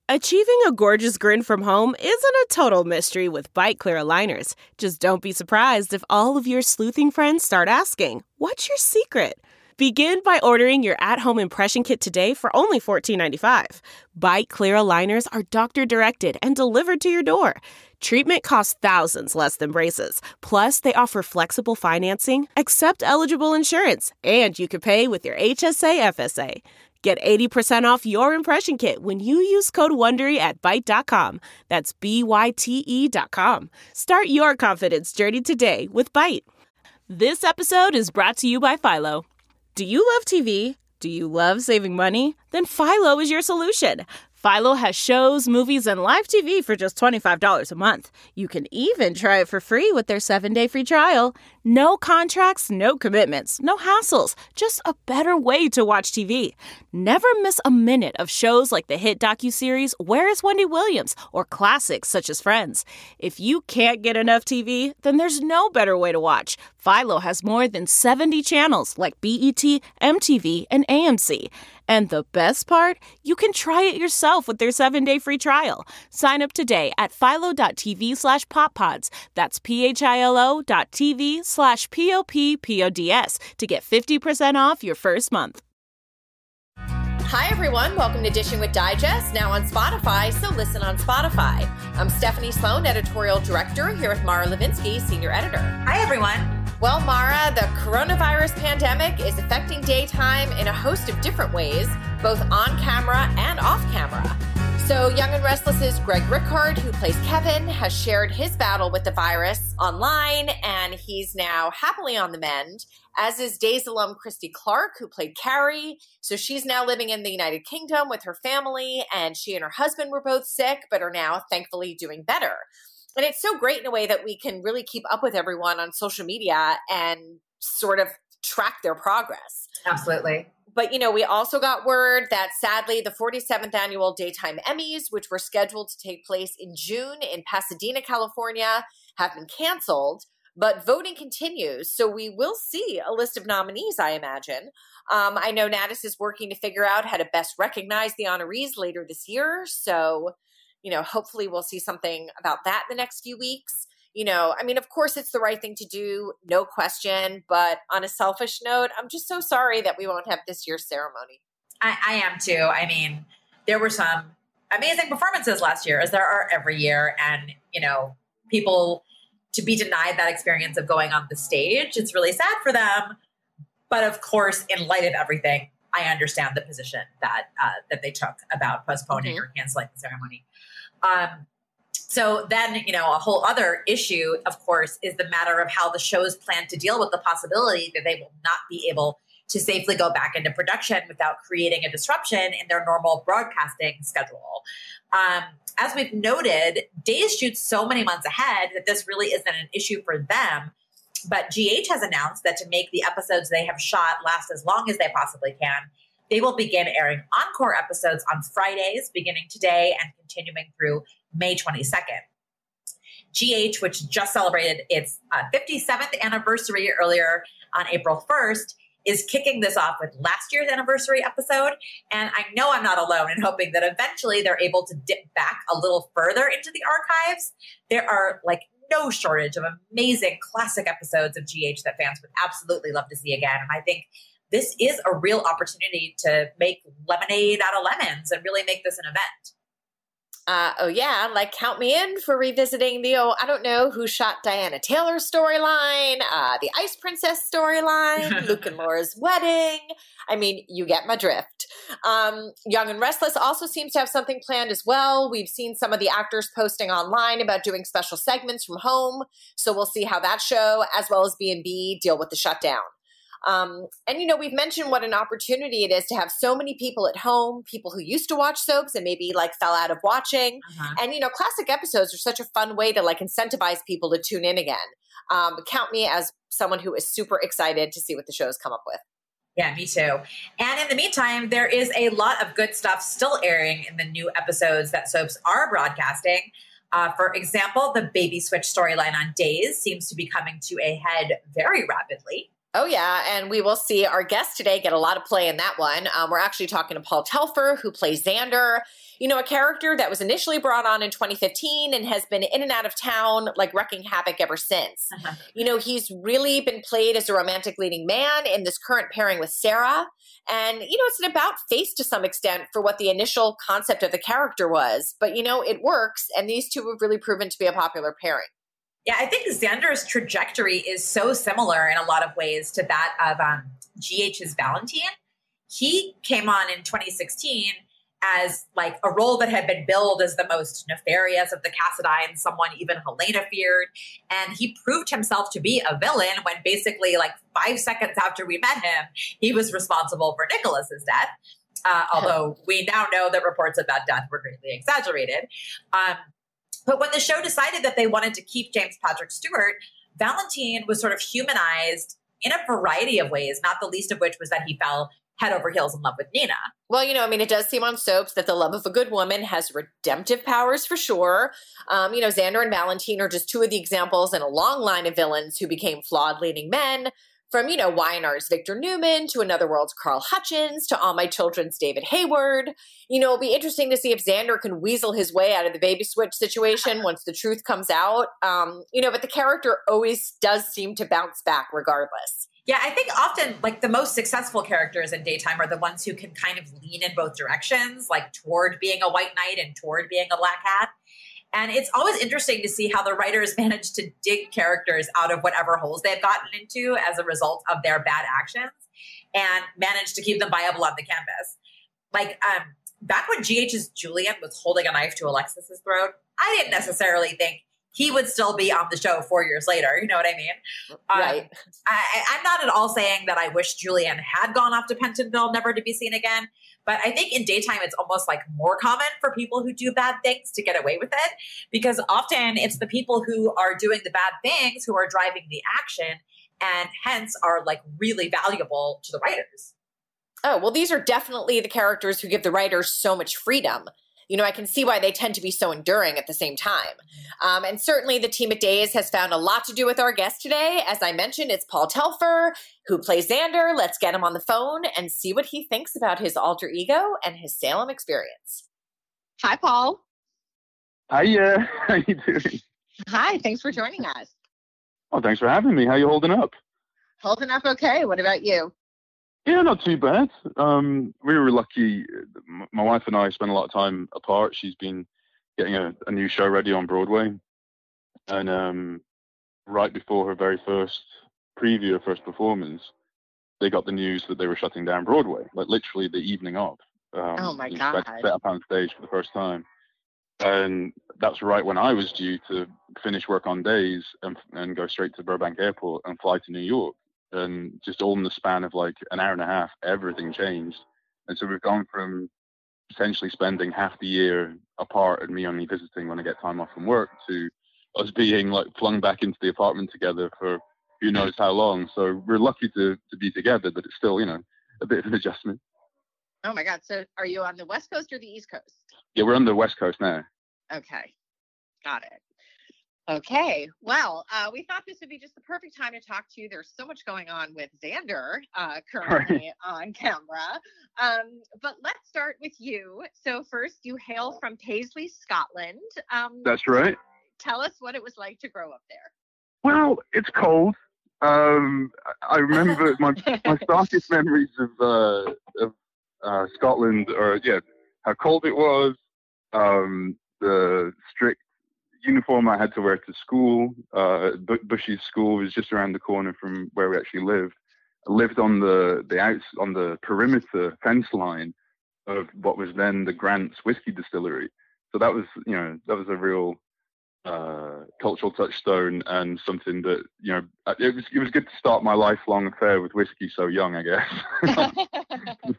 Achieving a gorgeous grin from home isn't a total mystery with Byte Clear aligners. Just don't be surprised if all of your sleuthing friends start asking, "What's your secret?" Begin by ordering your at-home impression kit today for only $14.95. Byte Clear aligners are doctor-directed and delivered to your door. Treatment costs thousands less than braces. Plus, they offer flexible financing, accept eligible insurance, and you can pay with your HSA FSA. Get 80% off your impression kit when you use code WONDERY at Byte.com. That's BYTE.com. Start your confidence journey today with Byte. This episode is brought to you by Philo. Do you love TV? Do you love saving money? Then Philo is your solution. Philo has shows, movies, and live TV for just $25 a month. You can even try it for free with their 7-day free trial. No contracts, no commitments, no hassles, just a better way to watch TV. Never miss a minute of shows like the hit docuseries Where is Wendy Williams or classics such as Friends. If you can't get enough TV, then there's no better way to watch. Philo has more than 70 channels like BET, MTV, and AMC. And the best part? You can try it yourself with their 7-day free trial. Sign up today at philo.tv/poppods. That's philo.tv/POPPODS to get 50% off your first month. Hi, everyone. Welcome to Dishing with Digest, now on Spotify, so listen on Spotify. I'm Stephanie Sloan, editorial director, here with Mara Levinsky, senior editor. Hi, everyone. Well, Mara, the coronavirus pandemic is affecting daytime in a host of different ways, both on camera and off camera. So Young and Restless's Greg Rickhard, who plays Kevin, has shared his battle with the virus online, and he's now happily on the mend, as is Days alum Christy Clark, who played Carrie. So she's now living in the United Kingdom with her family, and she and her husband were both sick, but are now thankfully doing better. And it's so great in a way that we can really keep up with everyone on social media and sort of track their progress. Absolutely. But, you know, we also got word that sadly the 47th annual Daytime Emmys, which were scheduled to take place in June in Pasadena, California, have been canceled. But voting continues. So we will see a list of nominees, I imagine. I know Natus is working to figure out how to best recognize the honorees later this year. So, you know, hopefully we'll see something about that in the next few weeks. You know, I mean, of course, it's the right thing to do, no question. But on a selfish note, I'm just so sorry that we won't have this year's ceremony. I am too. I mean, there were some amazing performances last year, as there are every year. And, you know, people to be denied that experience of going on the stage, it's really sad for them. But of course, in light of everything, I understand the position that they took about postponing or canceling the ceremony. So then, you know, a whole other issue, of course, is the matter of how the shows plan to deal with the possibility that they will not be able to safely go back into production without creating a disruption in their normal broadcasting schedule. As we've noted, Days shoots so many months ahead that this really isn't an issue for them. But GH has announced that to make the episodes they have shot last as long as they possibly can, they will begin airing encore episodes on Fridays, beginning today and continuing through May 22nd. GH, which just celebrated its 57th anniversary earlier on April 1st, is kicking this off with last year's anniversary episode. And I know I'm not alone in hoping that eventually they're able to dip back a little further into the archives. There are like no shortage of amazing classic episodes of GH that fans would absolutely love to see again. And I think this is a real opportunity to make lemonade out of lemons and really make this an event. Oh, yeah. Like, count me in for revisiting the, I don't know who shot Diana Taylor's storyline, the Ice Princess storyline, Luke and Laura's wedding. I mean, you get my drift. Young and Restless also seems to have something planned as well. We've seen some of the actors posting online about doing special segments from home. So we'll see how that show, as well as B&B, deal with the shutdown. And, you know, we've mentioned what an opportunity it is to have so many people at home, people who used to watch soaps and maybe like fell out of watching. And, you know, classic episodes are such a fun way to like incentivize people to tune in again. Count me as someone who is super excited to see what the shows come up with. Yeah, me too. And in the meantime, there is a lot of good stuff still airing in the new episodes that soaps are broadcasting. For example, the Baby Switch storyline on Days seems to be coming to a head very rapidly. Oh, yeah. And we will see our guest today get a lot of play in that one. We're actually talking to Paul Telfer, who plays Xander. A character that was initially brought on in 2015 and has been in and out of town, like wrecking havoc ever since. He's really been played as a romantic leading man in this current pairing with Sarah. And, it's an about face to some extent for what the initial concept of the character was. But, it works. And these two have really proven to be a popular pairing. Yeah, I think Xander's trajectory is so similar in a lot of ways to that of GH's Valentine. He came on in 2016 as like a role that had been billed as the most nefarious of the Cassadines, someone even Helena feared. And he proved himself to be a villain when basically like 5 seconds after we met him, he was responsible for Nicholas's death. Although we now know that reports of that death were greatly exaggerated. But when the show decided that they wanted to keep James Patrick Stewart, Valentine was sort of humanized in a variety of ways, not the least of which was that he fell head over heels in love with Nina. Well, it does seem on soaps that the love of a good woman has redemptive powers for sure. Xander and Valentine are just two of the examples in a long line of villains who became flawed leading men. From, YNR's Victor Newman to Another World's Carl Hutchins to All My Children's David Hayward. It'll be interesting to see if Xander can weasel his way out of the baby switch situation once the truth comes out. But the character always does seem to bounce back regardless. Yeah, I think often like the most successful characters in daytime are the ones who can kind of lean in both directions, like toward being a white knight and toward being a black hat. And it's always interesting to see how the writers manage to dig characters out of whatever holes they've gotten into as a result of their bad actions and manage to keep them viable on the canvas. Like back when GH's Julian was holding a knife to Alexis's throat, I didn't necessarily think he would still be on the show 4 years later. You know what I mean? Right. I'm not at all saying that I wish Julian had gone off to Pentonville, never to be seen again. But I think in daytime, it's almost like more common for people who do bad things to get away with it, because often it's the people who are doing the bad things who are driving the action and hence are like really valuable to the writers. Oh, well, these are definitely the characters who give the writers so much freedom. I can see why they tend to be so enduring at the same time. And certainly the team at Days has found a lot to do with our guest today. As I mentioned, it's Paul Telfer, who plays Xander. Let's get him on the phone and see what he thinks about his alter ego and his Salem experience. Hi, Paul. Hiya. How you doing? Hi, thanks for joining us. Oh, thanks for having me. How you holding up? Holding up okay. What about you? Yeah, not too bad. We were lucky. My wife and I spent a lot of time apart. She's been getting a new show ready on Broadway. And right before her very first preview, her first performance, they got the news that they were shutting down Broadway, like literally the evening of. Oh, my God. Set up on stage for the first time. And that's right when I was due to finish work on Days and go straight to Burbank Airport and fly to New York. And just all in the span of like an hour and a half, everything changed. And so we've gone from potentially spending half the year apart and me only visiting when I get time off from work to us being like flung back into the apartment together for who knows how long. So we're lucky to be together, but it's still, a bit of an adjustment. Oh my God. So are you on the West Coast or the East Coast? Yeah, we're on the West Coast now. Okay. Got it. Okay. Well, we thought this would be just the perfect time to talk to you. There's so much going on with Xander currently on camera. But let's start with you. So first, you hail from Paisley, Scotland. That's right. Tell us what it was like to grow up there. Well, it's cold. I remember my starkest memories of Scotland are, how cold it was, the strict uniform I had to wear to school. Bushy's school was just around the corner from where we actually lived. I lived on the perimeter fence line of what was then the Grant's whiskey distillery. So that was a real cultural touchstone and something that, it was good to start my lifelong affair with whiskey so young, I guess.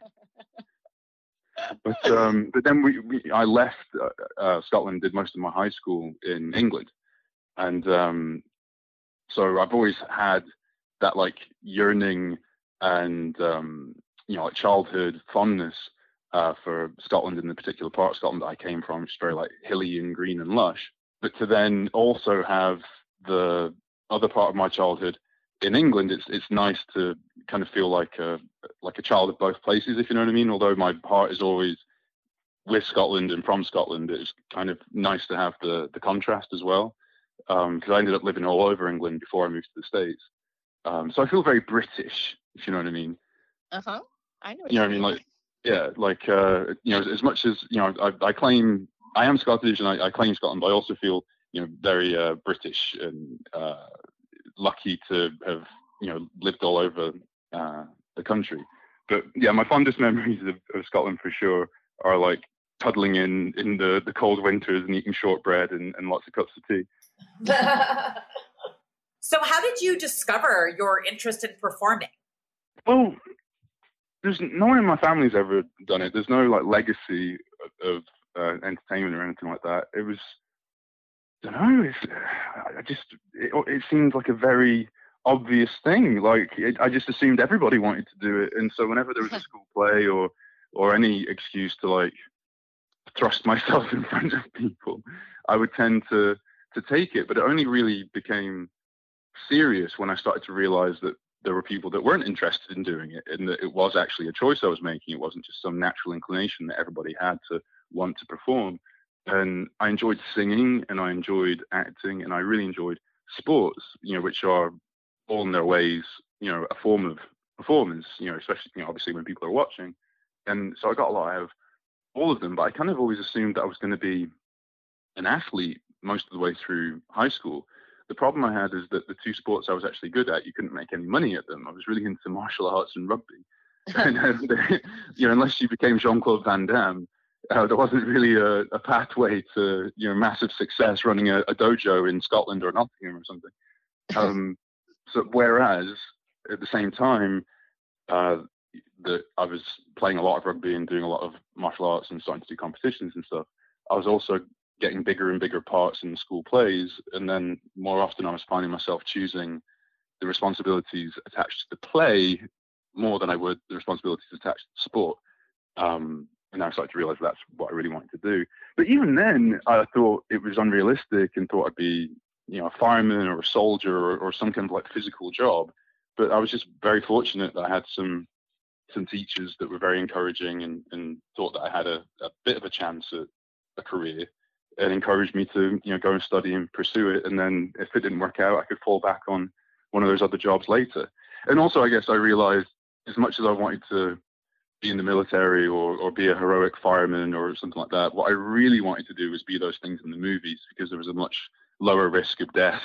But then I left Scotland, did most of my high school in England. And so I've always had that like yearning and, like childhood fondness for Scotland in the particular part of Scotland that I came from, which is very like hilly and green and lush. But to then also have the other part of my childhood in England, it's nice to kind of feel like a child of both places, if you know what I mean. Although my heart is always with Scotland and from Scotland, it's kind of nice to have the contrast as well. Because I ended up living all over England before I moved to the States. So I feel very British, if you know what I mean. Uh-huh. I know what You know you what I mean? mean. Like, yeah, like, as much as, I claim, I am Scottish and I claim Scotland, but I also feel, very British and lucky to have, lived all over the country. But yeah, my fondest memories of Scotland for sure are like cuddling in the cold winters and eating shortbread and lots of cups of tea. So how did you discover your interest in performing? Well, there's no one in my family's ever done it. There's no like legacy of entertainment or anything like that. It was, I don't know. It seemed like a very obvious thing. Like I just assumed everybody wanted to do it, and so whenever there was a school play or any excuse to like thrust myself in front of people, I would tend to take it. But it only really became serious when I started to realize that there were people that weren't interested in doing it, and that it was actually a choice I was making. It wasn't just some natural inclination that everybody had to want to perform. And I enjoyed singing, and I enjoyed acting, and I really enjoyed sports, which are all in their ways, a form of performance, especially, obviously when people are watching. And so I got a lot out of all of them, but I kind of always assumed that I was going to be an athlete most of the way through high school. The problem I had is that the two sports I was actually good at, you couldn't make any money at them. I was really into martial arts and rugby. And unless you became Jean-Claude Van Damme, there wasn't really a pathway to massive success running a dojo in Scotland or Nottingham or something. So whereas at the same time that I was playing a lot of rugby and doing a lot of martial arts and starting to do competitions and stuff, I was also getting bigger and bigger parts in the school plays, and then more often I was finding myself choosing the responsibilities attached to the play more than I would the responsibilities attached to the sport. And I started to realize that's what I really wanted to do. But even then, I thought it was unrealistic and thought I'd be, a fireman or a soldier or some kind of like physical job. But I was just very fortunate that I had some teachers that were very encouraging and thought that I had a bit of a chance at a career, and encouraged me to, go and study and pursue it. And then if it didn't work out, I could fall back on one of those other jobs later. And also, I guess I realized as much as I wanted to be in the military or be a heroic fireman or something like that, what I really wanted to do was be those things in the movies, because there was a much lower risk of death.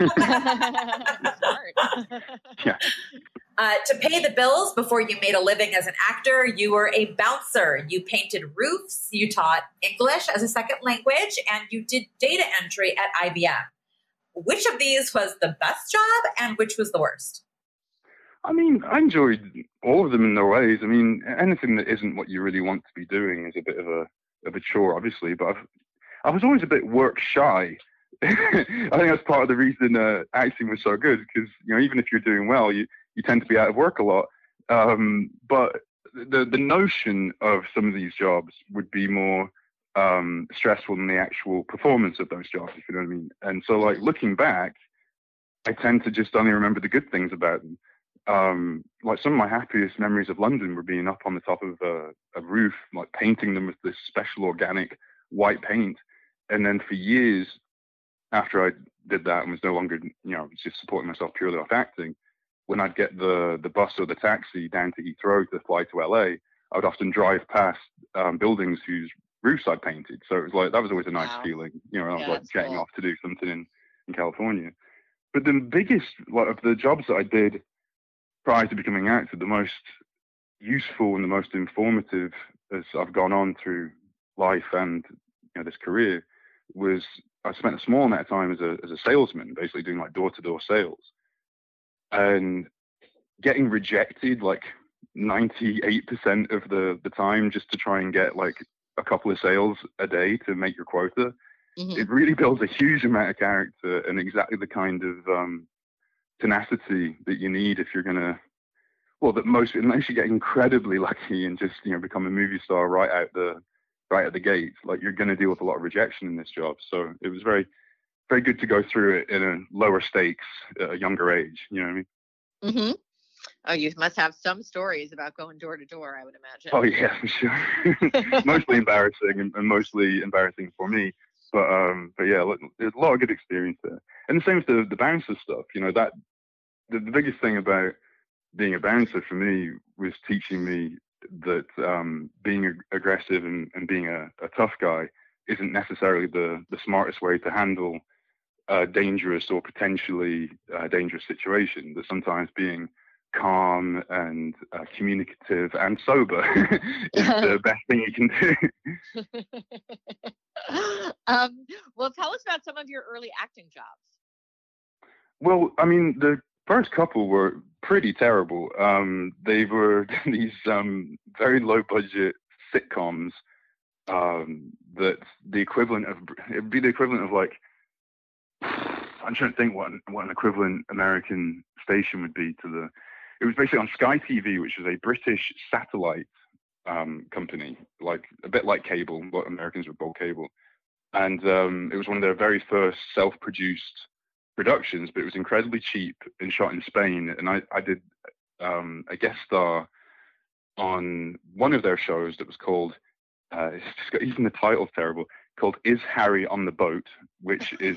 Smart. Yeah. To pay the bills before you made a living as an actor, you were a bouncer. You painted roofs, you taught English as a second language, and you did data entry at IBM. Which of these was the best job and which was the worst? I mean, I enjoyed all of them in their ways. I mean, anything that isn't what you really want to be doing is a bit of a chore, obviously. But I was always a bit work shy. I think that's part of the reason acting was so good, because even if you're doing well, you tend to be out of work a lot. But the notion of some of these jobs would be more stressful than the actual performance of those jobs, if you know what I mean. And so, like, looking back, I tend to just only remember the good things about them. Like, some of my happiest memories of London were being up on the top of a roof, like painting them with this special organic white paint. And then for years after I did that and was no longer, just supporting myself purely off acting, when I'd get the bus or the taxi down to Heathrow to fly to LA, I would often drive past buildings whose roofs I painted. So it was like, that was always a nice feeling, I was like jetting off to do something in California. But the biggest, of the jobs that I did prior to becoming an actor, the most useful and the most informative as I've gone on through life and this career was I spent a small amount of time as a salesman, basically doing like door-to-door sales, and getting rejected like 98% of the time just to try and get like a couple of sales a day to make your quota. Mm-hmm. It really builds a huge amount of character and exactly the kind of tenacity that you need if you're gonna, unless you get incredibly lucky and just become a movie star right out the gate, like, you're gonna deal with a lot of rejection in this job. So it was very, very good to go through it in a lower stakes at a younger age. You know what I mean? Mm-hmm. Oh, you must have some stories about going door to door, I would imagine. Oh yeah, for sure. Mostly embarrassing and mostly embarrassing for me. But yeah, there's a lot of good experience there. And the same with the bouncer stuff. You know, that the biggest thing about being a bouncer for me was teaching me that being aggressive and being a tough guy isn't necessarily the smartest way to handle a dangerous or potentially dangerous situation. That sometimes being calm and communicative and sober is the best thing you can do. Well, tell us about some of your early acting jobs. Well, I mean, the first couple were pretty terrible. They were these very low budget sitcoms that it'd be the equivalent of like, I'm trying to think what an equivalent American station would be to it was basically on Sky TV, which is a British satellite company, like a bit like cable, what Americans would call cable. And it was one of their very first self-produced productions, but it was incredibly cheap and shot in Spain. And I did a guest star on one of their shows that was called, even the title's terrible, called Is Harry on the Boat, which is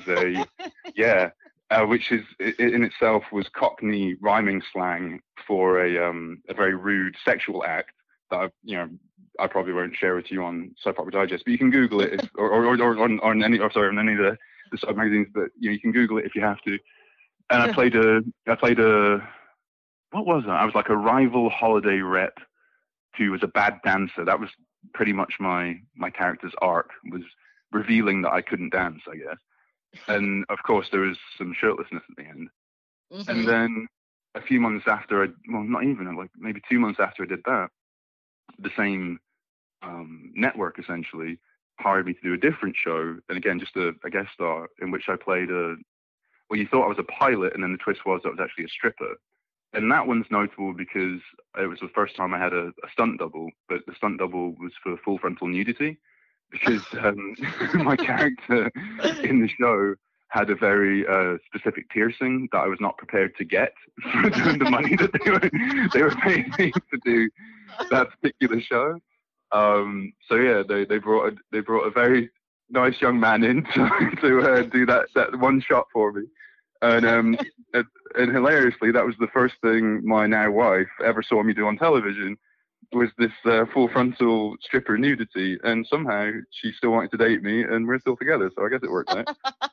which is in itself was Cockney rhyming slang for a very rude sexual act that I probably won't share with you on Soap Opera Digest, but you can Google it or on any of the sub magazines. But you can Google it if you have to. And I played a what was that? I was like a rival holiday rep who was a bad dancer. That was pretty much my character's arc, was revealing that I couldn't dance, I guess. And of course there was some shirtlessness at the end. Mm-hmm. And then a few months after not even, like maybe 2 months after I did that, the same network essentially hired me to do a different show, and again just a guest star, in which I played you thought I was a pilot, and then the twist was that I was actually a stripper. And that one's notable because it was the first time I had a stunt double, but the stunt double was for full frontal nudity, because my character in the show had a very specific piercing that I was not prepared to get for the money that they were paying me to do that particular show. So yeah, they brought a very nice young man in to do that one shot for me, and hilariously, that was the first thing my now wife ever saw me do on television, was this full frontal stripper nudity, and somehow she still wanted to date me, and we're still together, so I guess it worked out.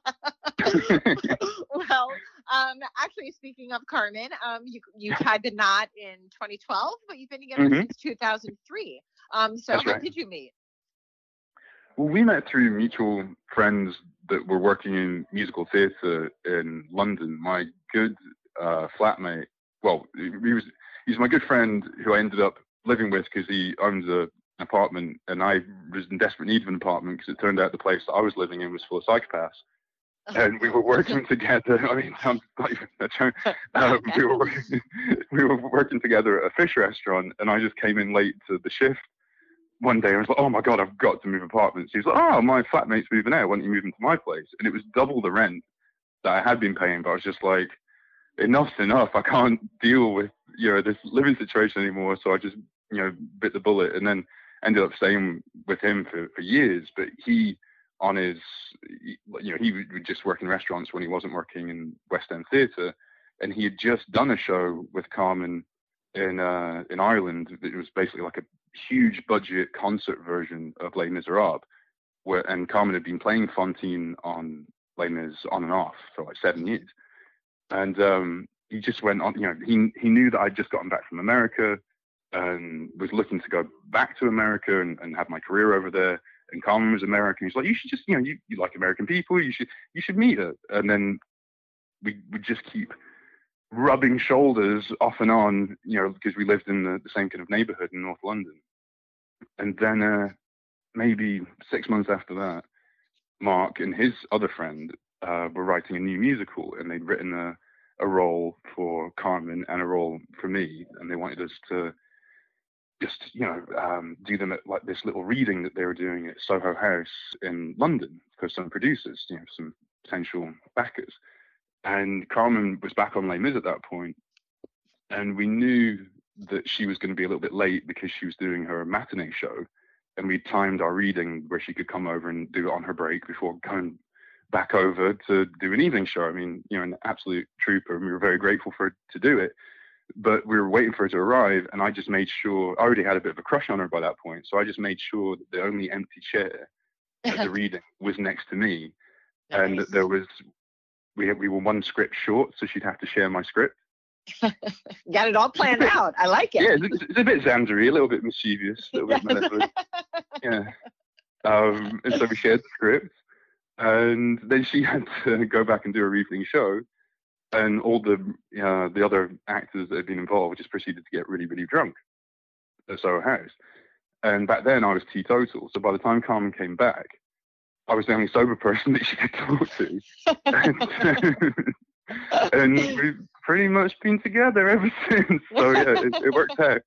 Well, actually, speaking of Carmen, you tied the knot in 2012, but you've been together since 2003. So how did you meet? Well, we met through mutual friends that were working in musical theatre in London. My good flatmate, well, he's my good friend who I ended up living with because he owns an apartment, and I was in desperate need of an apartment because it turned out the place that I was living in was full of psychopaths. And we were working together. I mean, we were working together at a fish restaurant, and I just came in late to the shift one day. I was like, "Oh my god, I've got to move apartments." He was like, "Oh, my flatmate's moving out. Why don't you move into my place?" And it was double the rent that I had been paying. But I was just like, "Enough's enough. I can't deal with this living situation anymore." So I just bit the bullet, and then ended up staying with him for years. But he would just work in restaurants when he wasn't working in West End theatre, and he had just done a show with Carmen in Ireland. It was basically like a huge budget concert version of Les Miserables, and Carmen had been playing Fantine on Les Mis on and off for like 7 years, and he just went on. He knew that I'd just gotten back from America and was looking to go back to America and have my career over there. And Carmen was American. He's like, "You should just, you like American people. You should meet her." And then we would just keep rubbing shoulders off and on, because we lived in the same kind of neighborhood in North London. And then maybe 6 months after that, Mark and his other friend were writing a new musical, and they'd written a role for Carmen and a role for me, and they wanted us to just do them at like this little reading that they were doing at Soho House in London for some producers, some potential backers. And Carmen was back on Les Mis at that point, And we knew that she was going to be a little bit late because she was doing her matinee show. And we timed our reading where she could come over and do it on her break before going back over to do an evening show. I mean, an absolute trooper, and we were very grateful for her to do it. But we were waiting for her to arrive, and I just made sure, I already had a bit of a crush on her by that point, so I just made sure that the only empty chair at the reading was next to me. Nice. And that we were one script short, so she'd have to share my script. Got it all planned out. I like it. Yeah, it's a bit Xandery, a little bit mischievous, a little bit malevolent. Yeah. And so we shared the script, and then she had to go back and do her evening show, and all the other actors that had been involved just proceeded to get really, really drunk at Soho House. And back then I was teetotal, so by the time Carmen came back, I was the only sober person that she could talk to. And we've pretty much been together ever since. So yeah, it worked out.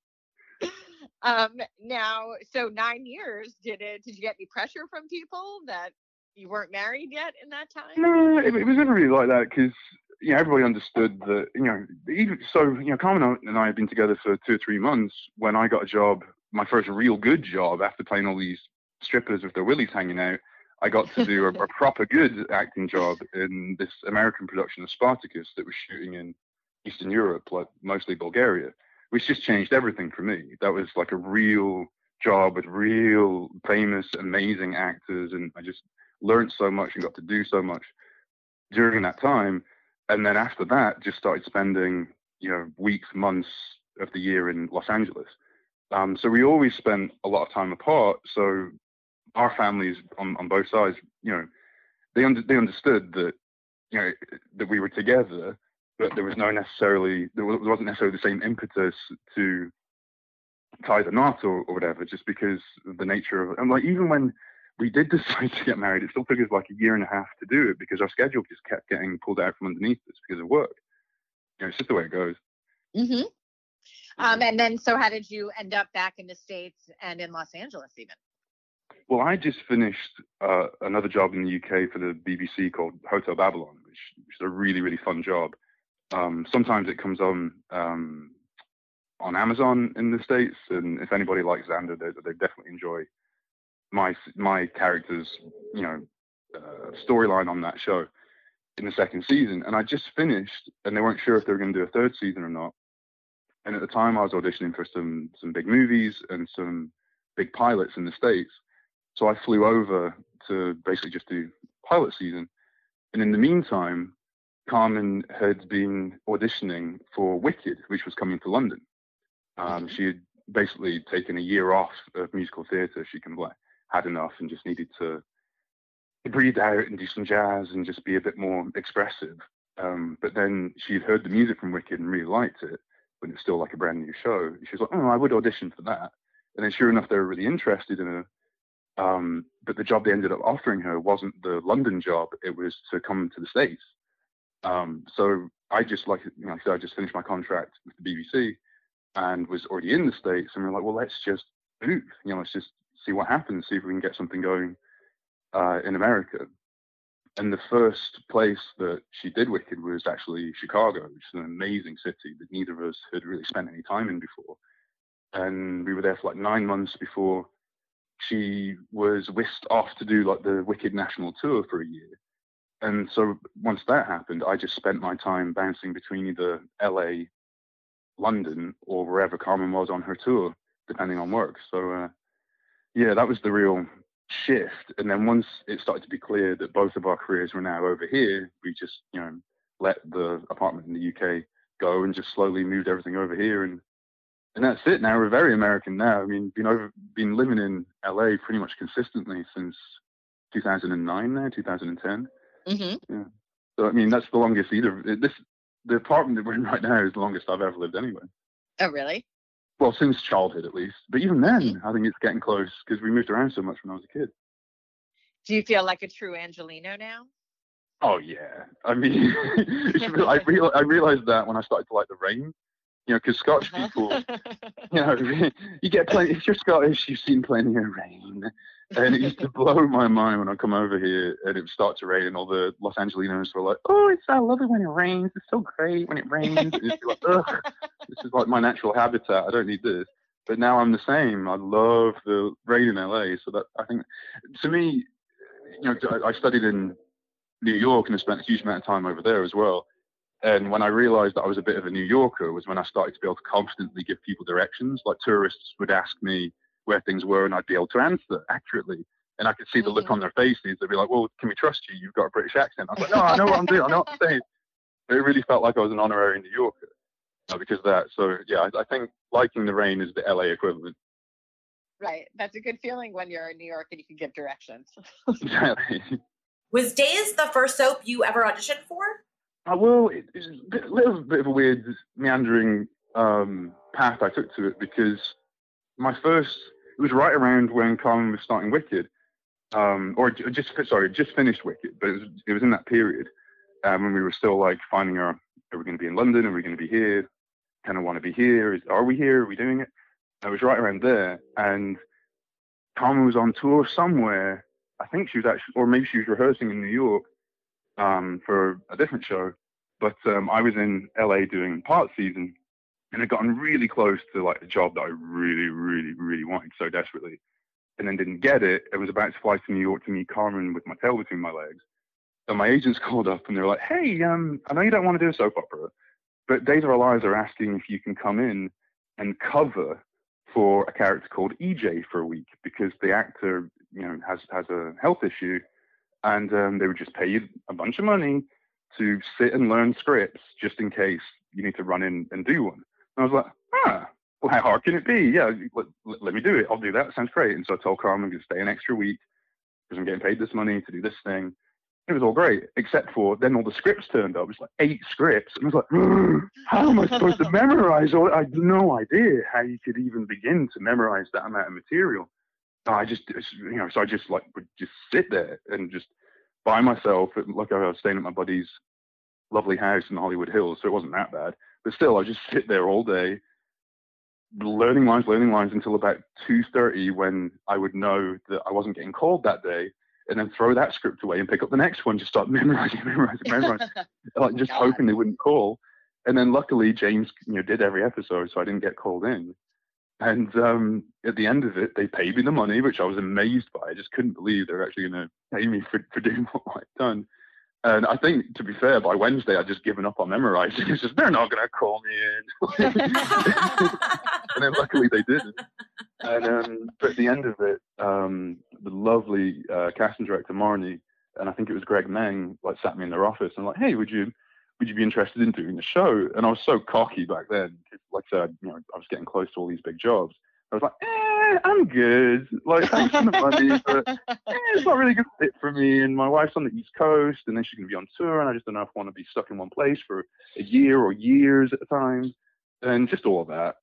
Now, so 9 years, did you get any pressure from people that you weren't married yet in that time? No, it was never really like that, because everybody understood that, even so, Carmen and I had been together for 2 or 3 months when I got a job, my first real good job after playing all these strippers with their willies hanging out. I got to do a proper good acting job in this American production of Spartacus that was shooting in Eastern Europe, like mostly Bulgaria, which just changed everything for me. That was like a real job with real famous, amazing actors, and I just learned so much and got to do so much during that time. And then after that, just started spending, weeks, months of the year in Los Angeles. So we always spent a lot of time apart. So our families on both sides, they understood that, that we were together, but there wasn't necessarily the same impetus to tie the knot or whatever, just because of the nature of, and like, even when we did decide to get married, it still took us like a year and a half to do it, because our schedule just kept getting pulled out from underneath us because of work. It's just the way it goes. Mm-hmm. And then, so how did you end up back in the States and in Los Angeles even? Well, I just finished another job in the UK for the BBC called Hotel Babylon, which is a really, really fun job. Sometimes it comes on Amazon in the States, and if anybody likes Xander, they definitely enjoy my character's storyline on that show in the second season. And I just finished, and they weren't sure if they were going to do a third season or not. And at the time, I was auditioning for some big movies and some big pilots in the States. So I flew over to basically just do pilot season. And in the meantime, Carmen had been auditioning for Wicked, which was coming to London. She had basically taken a year off of musical theatre. She had enough and just needed to breathe out and do some jazz and just be a bit more expressive. But then she'd heard the music from Wicked and really liked it, but it's still like a brand new show. She was like, oh, I would audition for that. And then sure enough, they were really interested in her. But the job they ended up offering her wasn't the London job. It was to come to the States. So I just, I just finished my contract with the BBC and was already in the States. And we were like, well, let's just move. Let's just see what happens, see if we can get something going in America. And the first place that she did Wicked was actually Chicago, which is an amazing city that neither of us had really spent any time in before. And we were there for like 9 months before she was whisked off to do like the Wicked national tour for a year. And so once that happened, I just spent my time bouncing between either LA, London, or wherever Carmen was on her tour, depending on work. So yeah, that was the real shift. And then once it started to be clear that both of our careers were now over here, we just, let the apartment in the UK go and just slowly moved everything over here. And that's it. Now we're very American now. I mean, been living in LA pretty much consistently since 2009 now, 2010. Mm-hmm. Yeah. So I mean, that's the longest the apartment that we're in right now is the longest I've ever lived anyway. Oh, really? Well, since childhood at least. But even then, I think it's getting close because we moved around so much when I was a kid. Do you feel like a true Angelino now? Oh yeah. I mean, I realized that when I started to like the rain. Because Scottish people, you get plenty. If you're Scottish, you've seen plenty of rain, and it used to blow my mind when I come over here and it would start to rain, and all the Los Angelinos were like, "Oh, I love it when it rains. It's so great when it rains." And it's like, ugh, This is like my natural habitat. I don't need this. But now I'm the same. I love the rain in LA. So that, I think, to me, I studied in New York and I spent a huge amount of time over there as well. And when I realized that I was a bit of a New Yorker was when I started to be able to confidently give people directions. Like tourists would ask me where things were and I'd be able to answer accurately. And I could see the look on their faces. They'd be like, well, can we trust you? You've got a British accent. I was like, no, I know what I'm doing. I know what I'm saying. But it really felt like I was an honorary New Yorker because of that. So, yeah, I think liking the rain is the LA equivalent. Right. That's a good feeling when you're in New York and you can give directions. Exactly. Was Days the first soap you ever auditioned for? Well, it's a little bit of a weird meandering path I took to it because it was right around when Carmen was starting Wicked, just finished Wicked, but it was in that period when we were still like finding are we going to be in London? Are we going to be here? Kind of want to be here? Are we here? Are we doing it? I was right around there, and Carmen was on tour somewhere. I think she was actually, or maybe she was rehearsing in New York for a different show. But I was in LA doing part season, and had gotten really close to like a job that I really, really, really wanted so desperately, and then didn't get it. I was about to fly to New York to meet Carmen with my tail between my legs. So my agents called up and they were like, "Hey, I know you don't want to do a soap opera, but Days of Our Lives are asking if you can come in and cover for a character called EJ for a week because the actor, has a health issue, and they would just pay you a bunch of money to sit and learn scripts just in case you need to run in and do one." And I was like, well, how hard can it be? Yeah, let me do it. I'll do that. Sounds great. And so I told Carmen I'm going to stay an extra week because I'm getting paid this money to do this thing. It was all great, except for then all the scripts turned up. It was like 8 scripts. And I was like, how am I supposed to memorize all? I had no idea how you could even begin to memorize that amount of material. So I just would just sit there and just by myself. Like I was staying at my buddy's lovely house in Hollywood Hills, so it wasn't that bad. But still, I just sit there all day, learning lines until about 2:30 when I would know that I wasn't getting called that day, and then throw that script away and pick up the next one, just start memorizing, like just hoping they wouldn't call. And then luckily James, did every episode, so I didn't get called in. And at the end of it, they paid me the money, which I was amazed by. I just couldn't believe they were actually going to pay me for doing what I'd done. And I think, to be fair, by Wednesday, I'd just given up on memorizing. It's just, they're not going to call me in. And then luckily they didn't. And but at the end of it, the lovely casting director, Marnie, and I think it was Greg Meng, sat me in their office and hey, would you be interested in doing the show? And I was so cocky back then. Like I said, I was getting close to all these big jobs. I was like, I'm good. Thanks for the money, but it's not really a good fit for me. And my wife's on the East Coast, and then she's going to be on tour, and I just don't know if I want to be stuck in one place for a year or years at a time, and just all of that.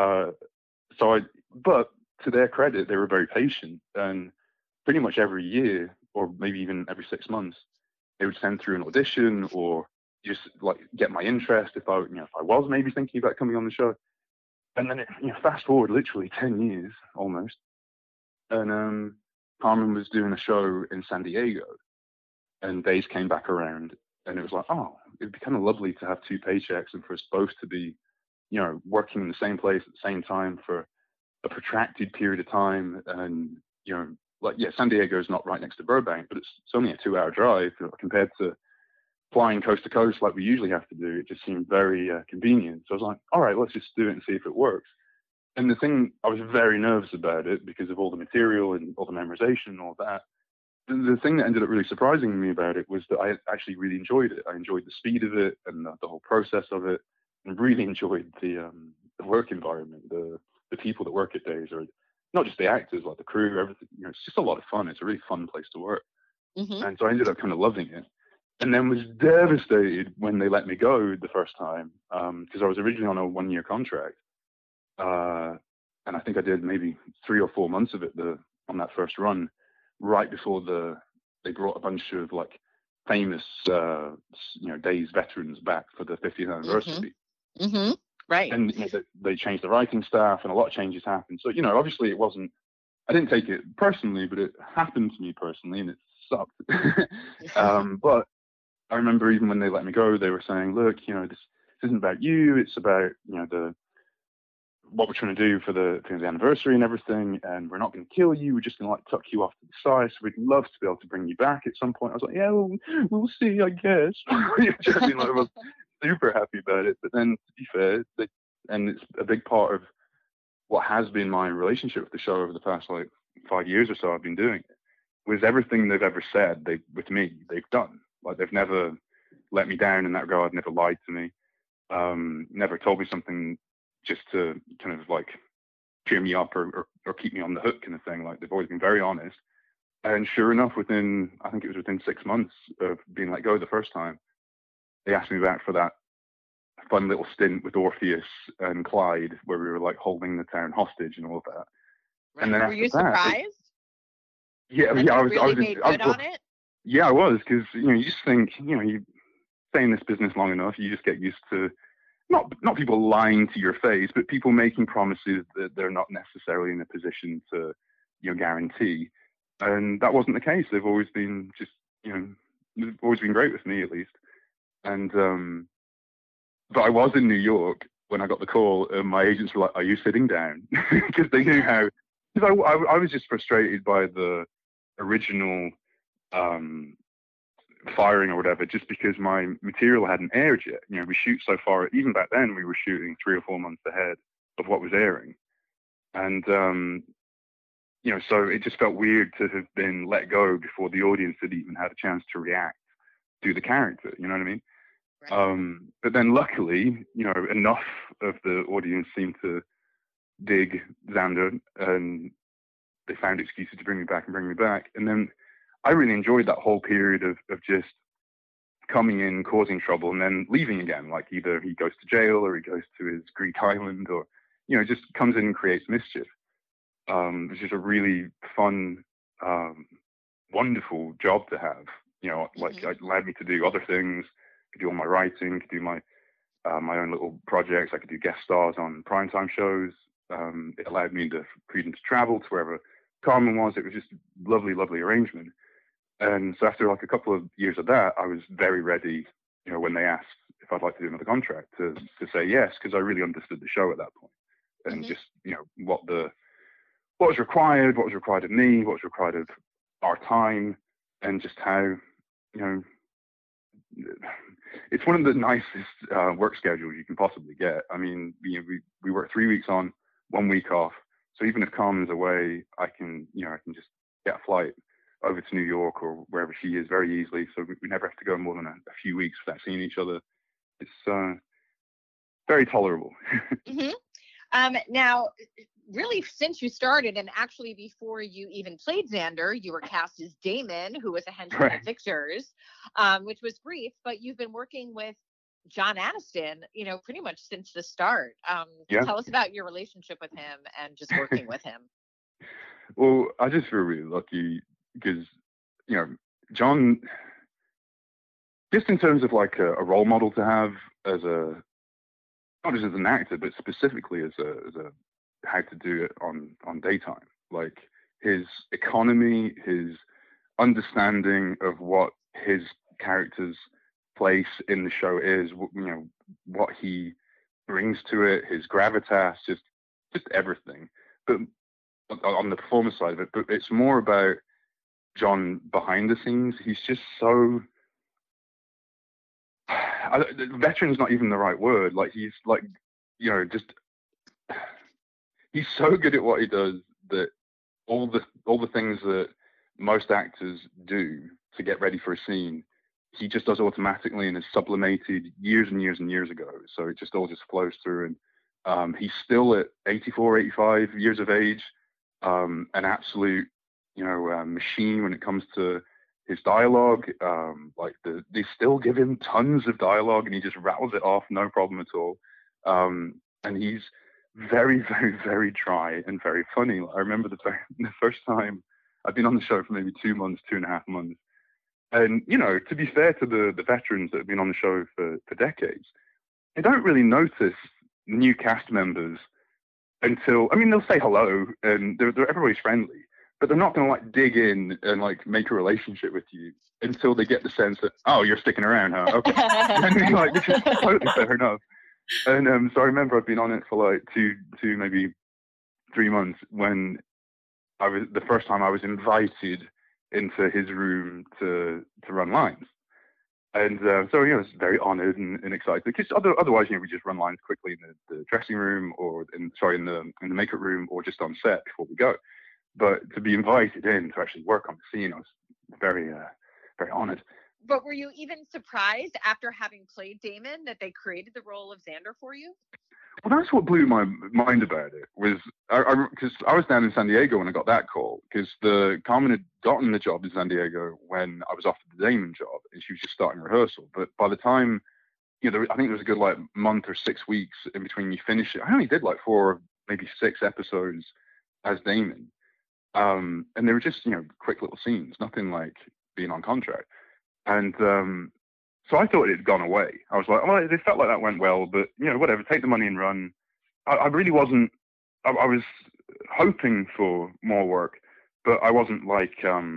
But to their credit, they were very patient, and pretty much every year, or maybe even every 6 months, they would send through an audition or just get my interest if I was maybe thinking about coming on the show. And then fast forward literally 10 years almost, and Carmen was doing a show in San Diego, and Days came back around, and it was like, oh, it'd be kind of lovely to have 2 paychecks and for us both to be, working in the same place at the same time for a protracted period of time. And San Diego is not right next to Burbank, but it's only a 2-hour drive compared to flying coast to coast like we usually have to do. It just seemed very convenient. So I was like, all right, let's just do it and see if it works. And the thing, I was very nervous about it because of all the material and all the memorization and all that. The thing that ended up really surprising me about it was that I actually really enjoyed it. I enjoyed the speed of it and the whole process of it, and really enjoyed the work environment, the people that work at Days, or not just the actors, like the crew, everything. It's just a lot of fun. It's a really fun place to work. Mm-hmm. And so I ended up kind of loving it. And then was devastated when they let me go the first time, because I was originally on a 1-year contract. And I think I did maybe 3 or 4 months of it on that first run, right before they brought a bunch of famous Days veterans back for the 50th anniversary. Mm-hmm. Mm-hmm. Right. And they changed the writing staff, and a lot of changes happened. So obviously it wasn't. I didn't take it personally, but it happened to me personally, and it sucked. But I remember even when they let me go, they were saying, look, this isn't about you. It's about, the what we're trying to do for the anniversary and everything, and we're not going to kill you. We're just going to like tuck you off to the side. So we'd love to be able to bring you back at some point. I was like, yeah, we'll see, I guess. I was super happy about it. But then, to be fair, and it's a big part of what has been my relationship with the show over the past like 5 years or so I've been doing it, was everything they've ever said with me, they've done. Like, they've never let me down in that regard, never lied to me, never told me something just to kind of like cheer me up or keep me on the hook kind of thing. Like, they've always been very honest. And sure enough, I think it was within 6 months of being let go the first time, they asked me back for that fun little stint with Orpheus and Clyde, where we were like holding the town hostage and all of that. Right. And then were you surprised? Yeah, I was made good on it? Yeah, I was, because you just think, you stay in this business long enough, you just get used to not people lying to your face, but people making promises that they're not necessarily in a position to guarantee. And that wasn't the case. They've always been they've always been great with me, at least. And but I was in New York when I got the call, and my agents were like, "Are you sitting down?" Because they knew how. Because I was just frustrated by the original firing or whatever, just because my material hadn't aired yet. We shoot so far. Even back then, we were shooting 3 or 4 months ahead of what was airing, and so it just felt weird to have been let go before the audience had even had a chance to react to the character. You know what I mean? Right. But then luckily, enough of the audience seemed to dig Xander, and they found excuses to bring me back. And then I really enjoyed that whole period of just coming in, causing trouble, and then leaving again. Like, either he goes to jail or he goes to his Greek island, or, just comes in and creates mischief. It's just a really fun, wonderful job to have. Like, it allowed me to do other things. I could do all my writing, could do my own little projects. I could do guest stars on primetime shows. It allowed me the freedom to travel to wherever Carmen was. It was just a lovely, lovely arrangement. And so after like a couple of years of that, I was very ready, when they asked if I'd like to do another contract, to say yes, because I really understood the show at that point. And just, what was required of me, what was required of our time, and just how, it's one of the nicest work schedules you can possibly get. I mean, we work 3 weeks on, 1 week off. So even if Carmen's away, I can just get a flight over to New York or wherever she is very easily. So we never have to go more than a few weeks without seeing each other. It's very tolerable. Now, really, since you started, and actually before you even played Xander, you were cast as Damon, who was a henchman of Victor's, which was brief, but you've been working with John Aniston, pretty much since the start. Tell us about your relationship with him and just working with him. Well, I just feel really lucky because, John, just in terms of like a role model to have as not just as an actor, but specifically as a how to do it on daytime. Like, his economy, his understanding of what his character's place in the show is, what he brings to it, his gravitas, just everything. But on the performance side of it, but it's more about John behind the scenes. He's just so veteran's not even the right word. Like, he's like, just he's so good at what he does that all the things that most actors do to get ready for a scene, he just does automatically and is sublimated years and years and years ago. So it just all just flows through. And he's still at 84, 85 years of age, an absolute, machine when it comes to his dialogue. They still give him tons of dialogue and he just rattles it off, no problem at all. And he's very, very, very dry and very funny. I remember the first time I've been on the show for maybe 2 months, 2.5 months. And, to be fair to the veterans that have been on the show for decades, they don't really notice new cast members until, they'll say hello and everybody's friendly, but they're not going to like dig in and like make a relationship with you until they get the sense that, oh, you're sticking around, huh? Okay. Which is totally fair enough. And so I remember I'd been on it for like two, maybe 3 months when the first time I was invited into his room to run lines. And so, I was very honored and excited because otherwise, we just run lines quickly in the dressing room or in the makeup room or just on set before we go. But to be invited in to actually work on the scene, I was very, very honored. But were you even surprised after having played Damon that they created the role of Xander for you? Well, that's what blew my mind about it was because I was down in San Diego when I got that call because Carmen had gotten the job in San Diego when I was offered the Damon job and she was just starting rehearsal. But by the time, I think there was a good like month or 6 weeks in between you finish it. I only did like 4, maybe 6 episodes as Damon. And they were just, quick little scenes, nothing like being on contract. And so I thought it had gone away. I was like, oh, it felt like that went well, but, whatever, take the money and run. I really wasn't, I was hoping for more work, but I wasn't like,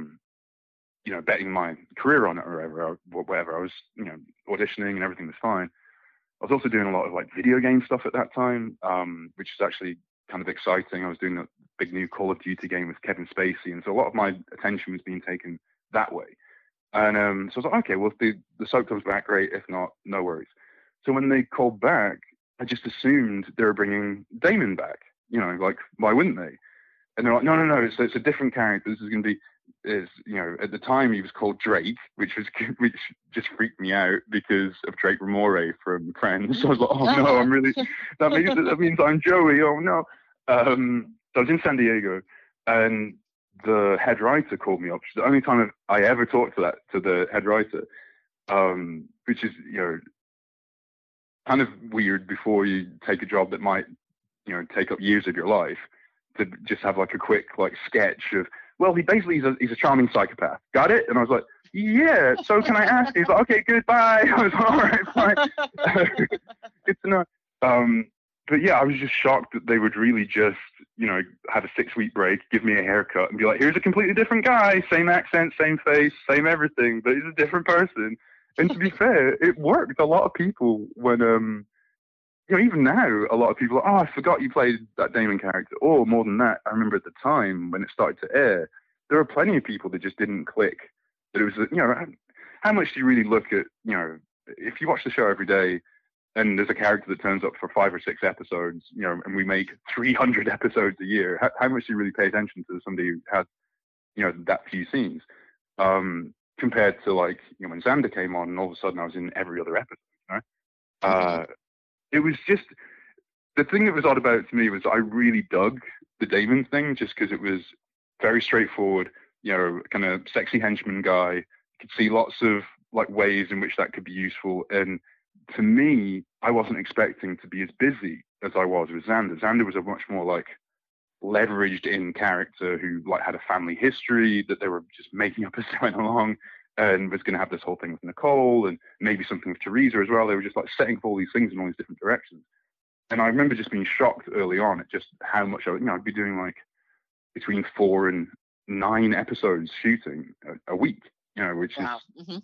betting my career on it or whatever. I was, auditioning and everything was fine. I was also doing a lot of like video game stuff at that time, which is actually kind of exciting. I was doing a big new Call of Duty game with Kevin Spacey. And so a lot of my attention was being taken that way. And so I was like, okay, well, if the soap comes back, great. If not, no worries. So when they called back, I just assumed they were bringing Damon back. Like, why wouldn't they? And they're like, no, it's a different character. This is going to be, at the time he was called Drake, which just freaked me out because of Drake Ramore from Friends. So I was like, oh no, I'm really, that means I'm Joey. Oh no. So I was in San Diego and the head writer called me up. It's the only time I ever talked to the head writer, which is, kind of weird before you take a job that might, take up years of your life to just have like a quick like sketch of, well, he's a charming psychopath. Got it? And I was like, yeah. So can I ask? He's like, okay, goodbye. I was like, all right, fine. Good to know. But yeah, I was just shocked that they would really just, have a 6-week break, give me a haircut and be like, here's a completely different guy, same accent, same face, same everything, but he's a different person. And to be fair, it worked. A lot of people when, even now, a lot of people are, oh, I forgot you played that Damon character. Or more than that, I remember at the time when it started to air, there were plenty of people that just didn't click. That it was, how much do you really look at, if you watch the show every day and there's a character that turns up for 5 or 6 episodes, and we make 300 episodes a year, how much do you really pay attention to somebody who has, that few scenes? Compared to like, when Xander came on and all of a sudden I was in every other episode, it was just, the thing that was odd about it to me was I really dug the Damon thing just because it was very straightforward, kind of sexy henchman guy. You could see lots of like ways in which that could be useful. And to me, I wasn't expecting to be as busy as I was with Xander. Xander was a much more like leveraged in character who like had a family history that they were just making up as they went along and was going to have this whole thing with Nicole and maybe something with Teresa as well. They were just like setting for all these things in all these different directions. And I remember just being shocked early on at just how much I'd be doing like between 4 and 9 episodes shooting a week, which wow. is,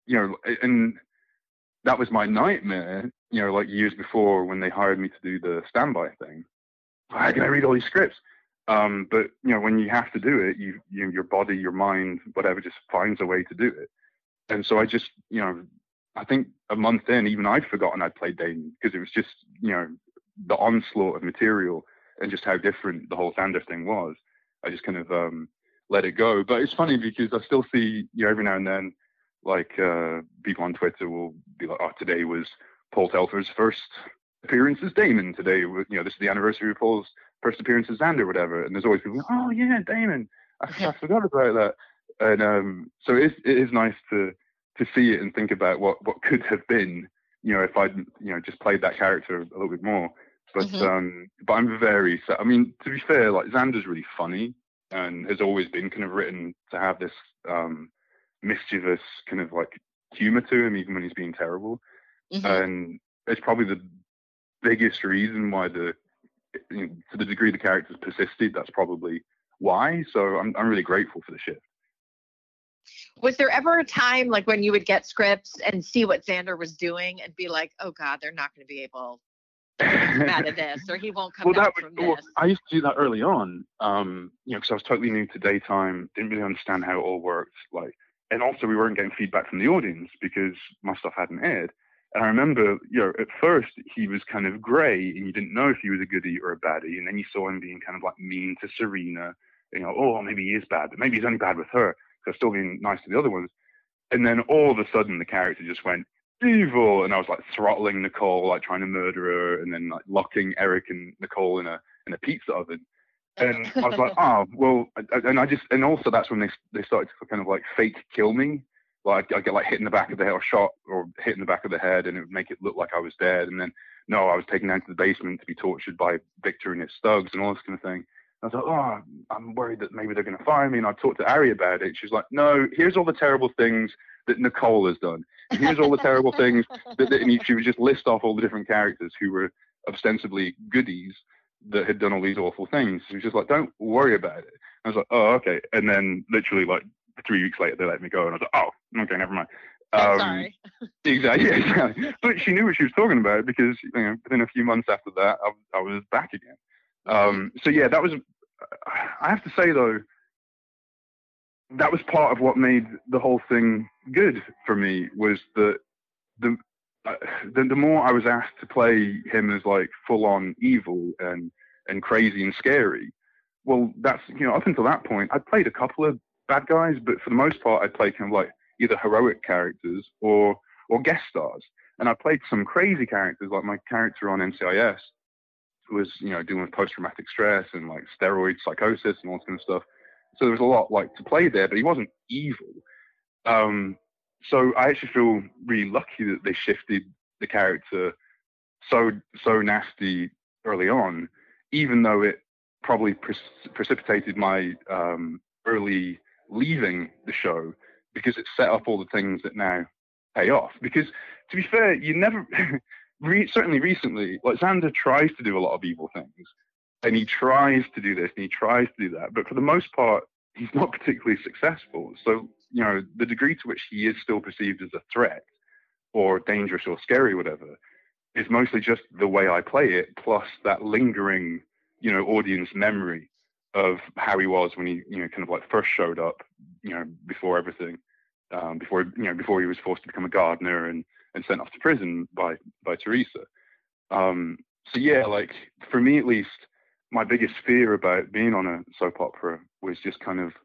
and that was my nightmare, like years before when they hired me to do the standby thing. How can I read all these scripts? But when you have to do it, your body, your mind, whatever, just finds a way to do it. And so I just, I think a month in, even I'd forgotten I'd played Damon because it was just, the onslaught of material and just how different the whole Xander thing was. I just kind of let it go. But it's funny because I still see, every now and then, like people on Twitter will be like, oh, today was Paul Telfer's first appearance as Damon. Today, this is the anniversary of Paul's first appearance as Xander, whatever. And there's always people, oh yeah, Damon. I forgot about that. And so it is nice to see it and think about what could have been, if I'd just played that character a little bit more. But but I'm very sad. I mean, to be fair, like Xander's really funny and has always been kind of written to have this mischievous kind of like humor to him, even when he's being terrible. And it's probably the biggest reason why to the degree the character's persisted, that's probably why. So I'm really grateful for the shift. Was there ever a time like when you would get scripts and see what Xander was doing and be like, oh God, they're not going to be able he's mad at this, or he won't come well, back from this. I used to do that early on, because I was totally new to daytime, didn't really understand how it all worked. Like, and also we weren't getting feedback from the audience because my stuff hadn't aired. And I remember, at first he was kind of grey, and you didn't know if he was a goodie or a baddie. And then you saw him being kind of like mean to Serena. Oh, maybe he is bad, but maybe he's only bad with her. So still being nice to the other ones. And then all of a sudden the character just went evil, and I was like throttling Nicole, like trying to murder her, and then like locking Eric and Nicole in a pizza oven. And I was like, oh well, and also that's when they started to kind of like fake kill me. Like I get like hit in the back of the head, or shot, or hit in the back of the head, and it would make it look like I was dead. And then no, I was taken down to the basement to be tortured by Victor and his thugs and all this kind of thing. I was like, oh, I'm worried that maybe they're going to fire me. And I talked to Ari about it. She's like, no, here's all the terrible things that Nicole has done. Here's all the terrible things and she would just list off all the different characters who were ostensibly goodies that had done all these awful things. She was just like, don't worry about it. I was like, oh, okay. And then literally like 3 weeks later, they let me go. And I was like, oh, okay, never mind. Sorry. Exactly. Yeah, exactly. But she knew what she was talking about because within a few months after that, I was back again. So yeah, that was. I have to say though, that was part of what made the whole thing good for me. Was that the more I was asked to play him as like full on evil and crazy and scary. Well, that's up until that point, I'd played a couple of bad guys, but for the most part, I'd played kind of like either heroic characters or guest stars. And I played some crazy characters, like my character on NCIS was, dealing with post-traumatic stress and like steroid psychosis and all this kind of stuff. So there was a lot like to play there, but he wasn't evil. So I actually feel really lucky that they shifted the character so nasty early on, even though it probably precipitated my early leaving the show, because it set up all the things that now pay off. Because to be fair, you never, certainly recently, like Xander tries to do a lot of evil things, and he tries to do this and he tries to do that, but for the most part, he's not particularly successful. So, the degree to which he is still perceived as a threat or dangerous or scary, whatever, is mostly just the way I play it, plus that lingering, audience memory of how he was when he, kind of like first showed up, before everything, before he was forced to become a gardener and sent off to prison by Teresa. So yeah, like for me at least, my biggest fear about being on a soap opera was just kind of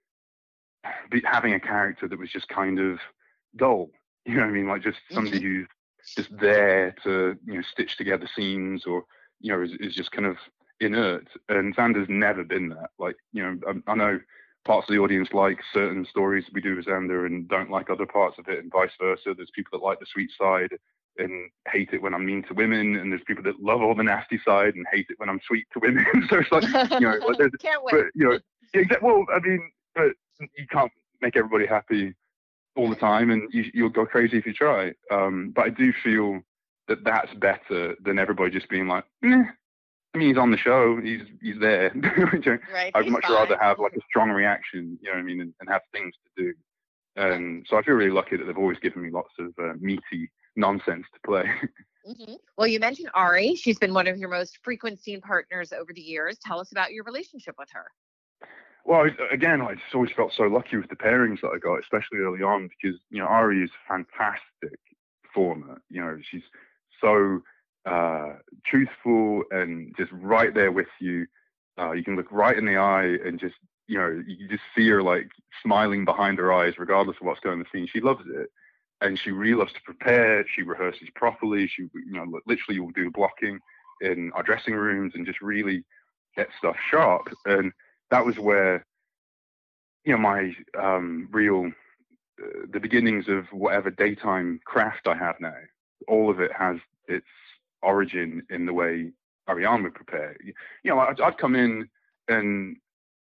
having a character that was just kind of dull. You know what I mean? Like just somebody who's just there to, stitch together scenes, or, is just kind of inert. And Xander's never been that. Like, I know parts of the audience like certain stories we do with Xander and don't like other parts of it, and vice versa. There's people that like the sweet side and hate it when I'm mean to women, and there's people that love all the nasty side and hate it when I'm sweet to women. So it's like, like there's, can't wait. But, well, I mean, but you can't make everybody happy all the time, and you'll go crazy if you try. But I do feel that that's better than everybody just being like, I mean, he's on the show, he's there. Right, I'd much rather have like a strong reaction, you know what I mean, and have things to do. And so I feel really lucky that they've always given me lots of meaty nonsense to play. Well, you mentioned Ari. She's been one of your most frequent scene partners over the years. Tell us about your relationship with her. Well, again, I just always felt so lucky with the pairings that I got, especially early on, because, Ari is a fantastic performer. She's so truthful and just right there with you. You can look right in the eye and just, you just see her like smiling behind her eyes, regardless of what's going on in the scene. She loves it. And she really loves to prepare. She rehearses properly. She, literally will do blocking in our dressing rooms and just really get stuff sharp. And that was where, my real, the beginnings of whatever daytime craft I have now, all of it has its origin in the way Ariane would prepare. I'd come in and,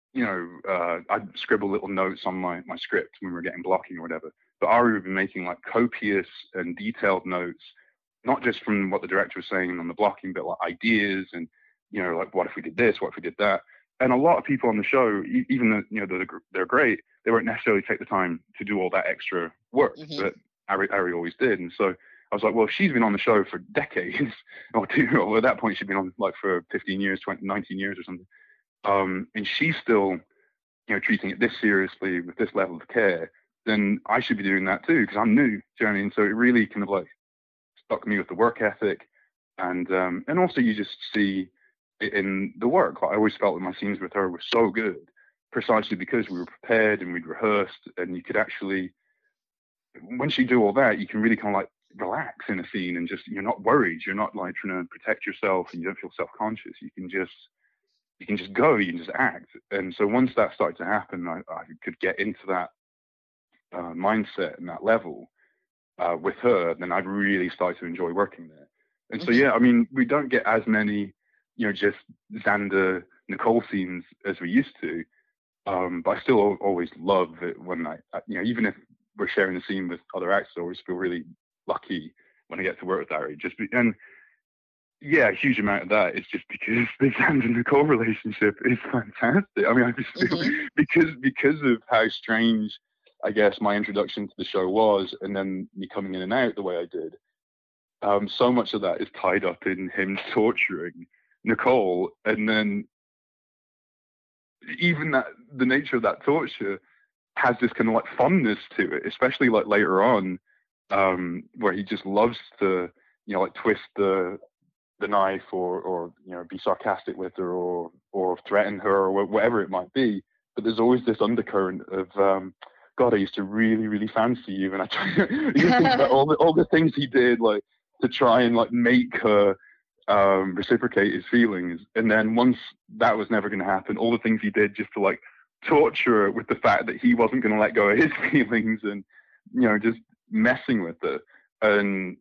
I'd scribble little notes on my script when we were getting blocking or whatever. But Ari would be making like copious and detailed notes, not just from what the director was saying on the blocking, but like ideas and, like what if we did this, what if we did that. And a lot of people on the show, even though, they're great, they won't necessarily take the time to do all that extra work, but Ari always did. And so I was like, well, she's been on the show for decades, or at that point she'd been on like for 15 years, 19 years or something. And she's still, treating it this seriously with this level of care, then I should be doing that too, because I'm new. Do you know what I mean? So it really kind of like stuck me with the work ethic, and also you just see it in the work. Like, I always felt that my scenes with her were so good, precisely because we were prepared and we'd rehearsed, and you could actually, once you do all that, you can really kind of like relax in a scene, and just, you're not worried. You're not like trying to protect yourself, and you don't feel self-conscious. You can just go, you can just act. And so once that started to happen, I could get into that mindset and that level with her, then I'd really start to enjoy working there. And so, yeah, I mean, we don't get as many, just Xander Nicole scenes as we used to, but I still always love it when even if we're sharing the scene with other actors, I always feel really lucky when I get to work with Ari. And yeah, a huge amount of that is just because the Xander Nicole relationship is fantastic. I mean, I just feel because of how strange, I guess, my introduction to the show was, and then me coming in and out the way I did. So much of that is tied up in him torturing Nicole, and then even the nature of that torture has this kind of like funness to it, especially like later on, where he just loves to, like twist the knife or be sarcastic with her or threaten her or whatever it might be. But there's always this undercurrent of God, I used to really, really fancy you, and I try to you think about all the things he did, like to try and like make her reciprocate his feelings. And then once that was never going to happen, all the things he did just to like torture her with the fact that he wasn't going to let go of his feelings, and just messing with it. And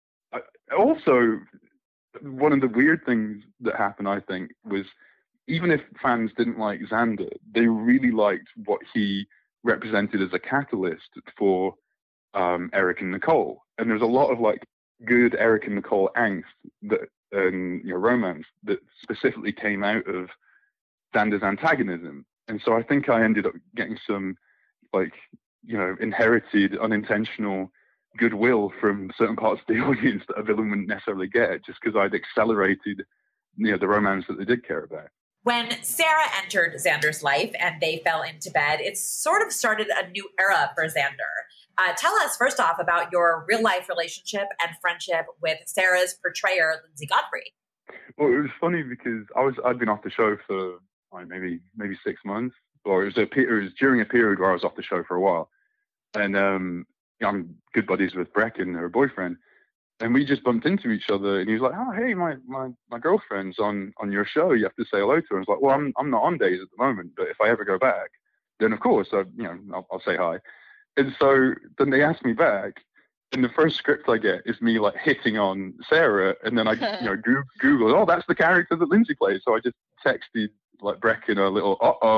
also, one of the weird things that happened, I think, was even if fans didn't like Xander, they really liked what he represented as a catalyst for Eric and Nicole. And there's a lot of like good Eric and Nicole angst that romance that specifically came out of Xander's antagonism. And so I think I ended up getting some like inherited unintentional goodwill from certain parts of the audience that a villain wouldn't necessarily get, just because I'd accelerated the romance that they did care about. When Sarah entered Xander's life and they fell into bed, it sort of started a new era for Xander. Tell us first off about your real life relationship and friendship with Sarah's portrayer, Lindsay Godfrey. Well, it was funny because I'd been off the show for maybe 6 months, or it was during a period where I was off the show for a while, and I'm good buddies with Brecken, her boyfriend, and we just bumped into each other, and he was like, "Oh, hey, my girlfriend's on your show. You have to say hello to her." I was like, "Well, I'm not on days at the moment, but if I ever go back, then of course I'll say hi." And so then they asked me back, and the first script I get is me like hitting on Sarah, and then I Google, "Oh, that's the character that Lindsay plays." So I just texted like Brecken a little,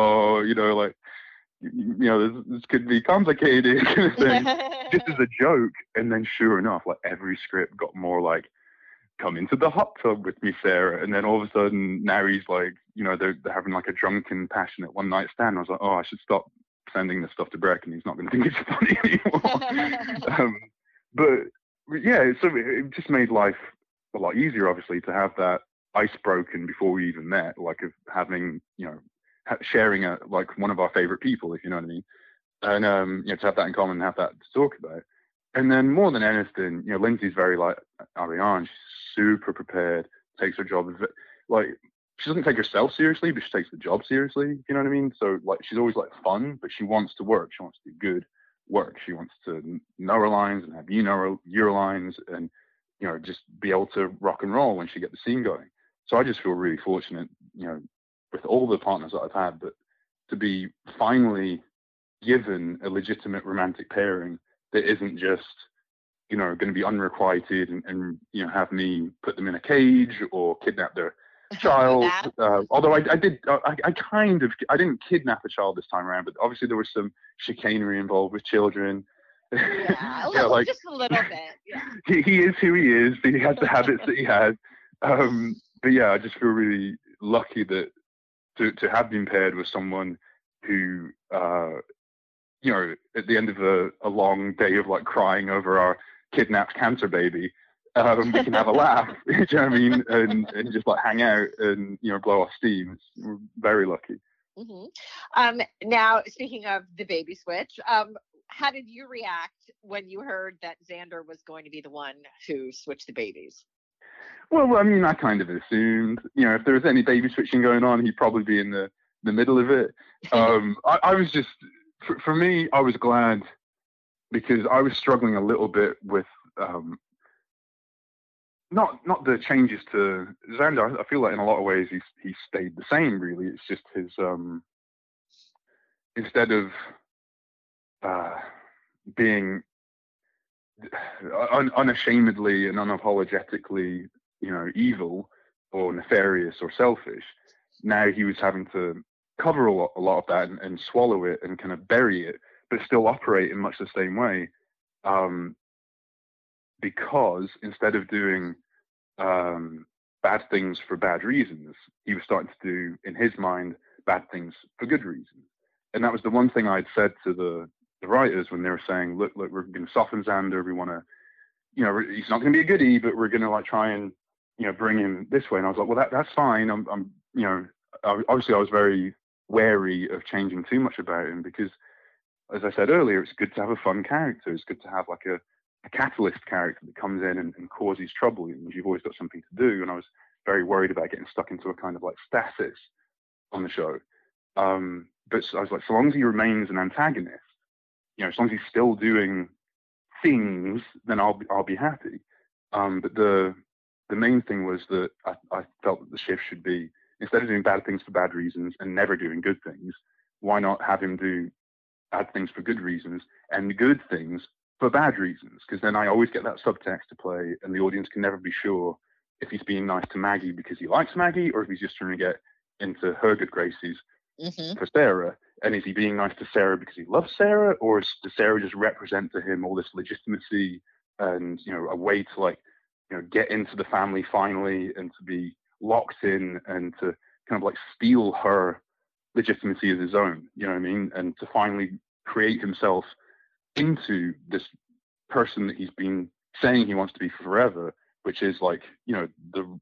this could be complicated kind of thing, just as a joke. And then sure enough, like every script got more like, "Come into the hot tub with me, Sarah." And then all of a sudden now he's like, they're having like a drunken, passionate one night stand. I was like, oh, I should stop sending this stuff to Brecken. He's not going to think it's funny anymore. But yeah, so it just made life a lot easier, obviously, to have that ice broken before we even met, like of having, sharing like one of our favorite people, if you know what I mean. And, to have that in common and have that to talk about. And then more than anything, Lindsay's very like Ariane. She's super prepared, takes her job, like, she doesn't take herself seriously, but she takes the job seriously, you know what I mean? So like, she's always like fun, but she wants to work. She wants to do good work. She wants to know her lines and have your lines, and, just be able to rock and roll when she gets the scene going. So I just feel really fortunate, with all the partners that I've had, but to be finally given a legitimate romantic pairing that isn't just, going to be unrequited and have me put them in a cage or kidnap their child. Although I didn't kidnap a child this time around, but obviously there was some chicanery involved with children. Yeah, just a little bit. Yeah. He is who he is. He has the habits that he has. But yeah, I just feel really lucky that to have been paired with someone who, at the end of a long day of like crying over our kidnapped cancer baby. We can have a laugh, do you know what I mean? And just like hang out and, you know, blow off steam. We're very lucky. Mm-hmm. Now, speaking of the baby switch, how did you react when you heard that Xander was going to be the one who switched the babies? Well, I mean, I kind of assumed, you know, if there was any baby switching going on, he'd probably be in the middle of it. I was just, for me, I was glad because I was struggling a little bit with, not the changes to Xander. I feel like in a lot of ways he stayed the same. Really, it's just his instead of being unashamedly and unapologetically, you know, evil or nefarious or selfish. Now he was having to cover a lot of that and swallow it and kind of bury it, but still operate in much the same way. Because instead of doing bad things for bad reasons, he was starting to do, in his mind, bad things for good reasons. And that was the one thing I'd said to the writers when they were saying, look, we're going to soften Xander. We want to, you know, he's not going to be a goodie, but we're going to like try and, you know, bring him this way. And I was like, well, that's fine. I'm, you know, obviously I was very wary of changing too much about him because, as I said earlier, it's good to have a fun character. It's good to have like a catalyst character that comes in and causes trouble. You've always got something to do. And I was very worried about getting stuck into a kind of like stasis on the show. But I was like, so long as he remains an antagonist, you know, as long as he's still doing things, then I'll be happy. But the main thing was that I felt that the shift should be, instead of doing bad things for bad reasons and never doing good things, why not have him do bad things for good reasons and good things for bad reasons? Because then I always get that subtext to play, and the audience can never be sure if he's being nice to Maggie because he likes Maggie, or if he's just trying to get into her good graces for Sarah. And is he being nice to Sarah because he loves Sarah, or does Sarah just represent to him all this legitimacy and, you know, a way to like, you know, get into the family finally and to be locked in and to kind of like steal her legitimacy as his own, you know what I mean? And to finally create himself into this person that he's been saying he wants to be forever, which is like, you know,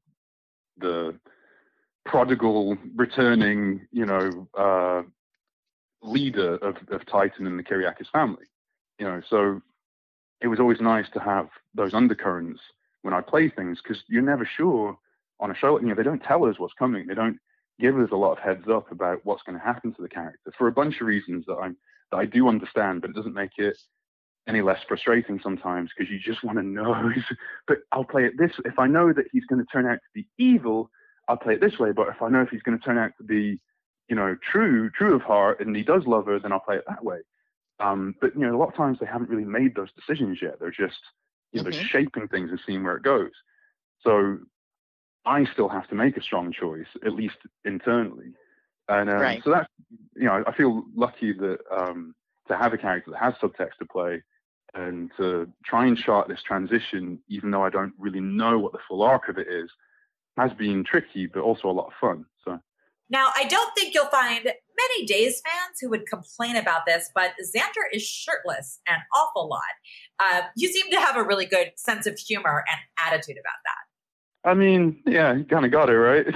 the prodigal returning, you know, leader of Titan and the Kyriakis family, you know. So it was always nice to have those undercurrents when I play things, because you're never sure on a show. You know, they don't tell us what's coming. They don't give us a lot of heads up about what's going to happen to the character for a bunch of reasons that I do understand, but it doesn't make it any less frustrating sometimes, because you just want to know. But I'll play it this. If I know that he's going to turn out to be evil, I'll play it this way. But if I know if he's going to turn out to be, you know, true of heart, and he does love her, then I'll play it that way. But, you know, a lot of times they haven't really made those decisions yet. They're just, you know, they're shaping things and seeing where it goes. So I still have to make a strong choice, at least internally. And so that's, you know, I feel lucky that to have a character that has subtext to play and to try and chart this transition, even though I don't really know what the full arc of it is, has been tricky, but also a lot of fun. So. Now, I don't think you'll find many Days fans who would complain about this, but Xander is shirtless an awful lot. You seem to have a really good sense of humor and attitude about that. I mean, yeah, he kind of got it, right?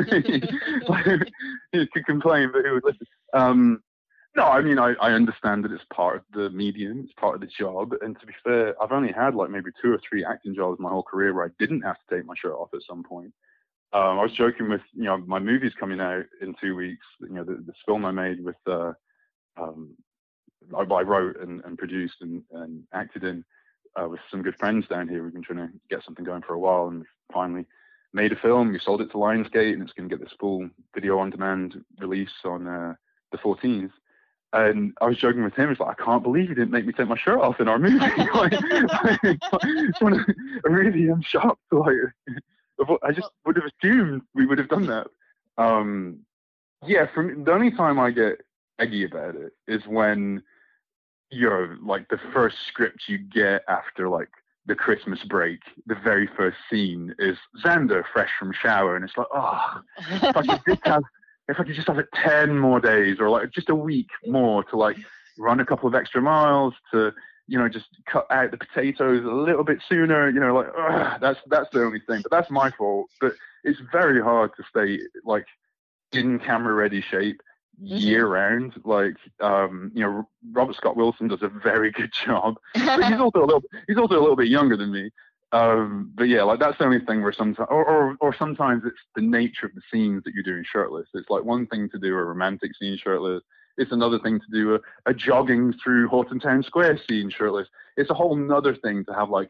He could complain, but who would listen? No, I mean, I understand that it's part of the medium, it's part of the job. And to be fair, I've only had like maybe 2 or 3 acting jobs my whole career where I didn't have to take my shirt off at some point. I was joking with, you know, my movie's coming out in 2 weeks. You know, this film I made with, I wrote and produced and acted in with some good friends down here. We've been trying to get something going for a while, and we finally made a film. We sold it to Lionsgate, and it's going to get this full video on demand release on the 14th. And I was joking with him. It's like, I can't believe you didn't make me take my shirt off in our movie. I really am shocked. Like, I just would have assumed we would have done that. Yeah, for me, the only time I get eggy about it is when, you know, like the first script you get after like the Christmas break, the very first scene is Xander fresh from shower, and it's like, oh, if I could just have it 10 more days or like just a week more to like run a couple of extra miles, to just cut out the potatoes a little bit sooner, like, that's the only thing. But that's my fault. But it's very hard to stay, like, in camera-ready shape year-round. Like, Robert Scott Wilson does a very good job. But he's also a little bit younger than me. But yeah, like, that's the only thing where sometimes, or sometimes it's the nature of the scenes that you're doing shirtless. It's like one thing to do a romantic scene shirtless. It's another thing to do a jogging through Horton Town Square scene shirtless. It's a whole nother thing to have, like,